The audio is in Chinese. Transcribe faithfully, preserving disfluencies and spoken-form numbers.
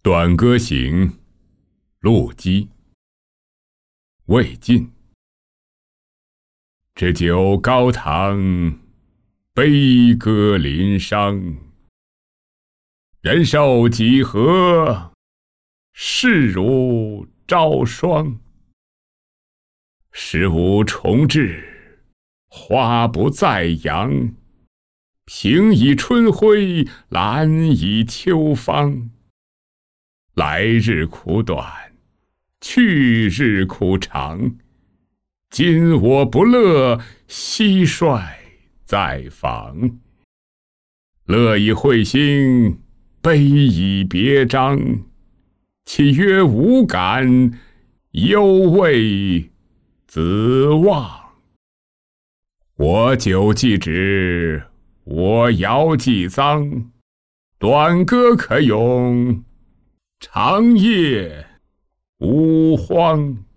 短歌行，陆机。魏晋。置酒高堂，悲歌临觞。人寿几何，事如朝霜。时无重至，花不再扬。平以春晖，懒以秋芳。来日苦短，去日苦长。今我不乐，蟋蟀在房。乐以会心，悲以别章。岂曰无感，犹谓子望。我酒既止，我肴既臧。短歌可咏，长夜无荒。